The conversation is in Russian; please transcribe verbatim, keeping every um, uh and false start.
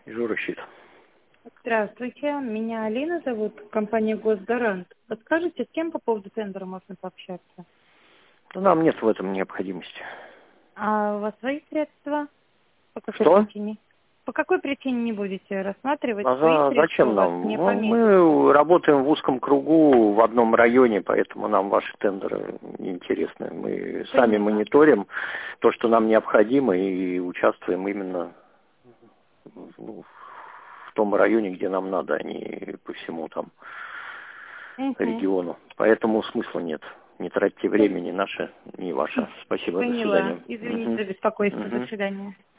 Вижу расчет. Здравствуйте, меня Алина зовут, компания Госгарант. Подскажите, с кем по поводу тендера можно пообщаться? Но нам нет в этом необходимости. А у вас свои средства? По какой Что? причине? По какой причине не будете рассматривать А свои за, средства зачем у вас нам? не Ну, по месяцу? мы работаем в узком кругу в одном районе, поэтому нам ваши тендеры неинтересны. Мы сами Поняла. мониторим то, что нам необходимо, и участвуем именно ну, в том районе, где нам надо, а не по всему там Угу. региону. Поэтому смысла нет. Не тратьте времени, ни наше, ни ваше. Спасибо, до Поняла. свидания. Извините Мгм. за беспокойство. До Мгм. свидания.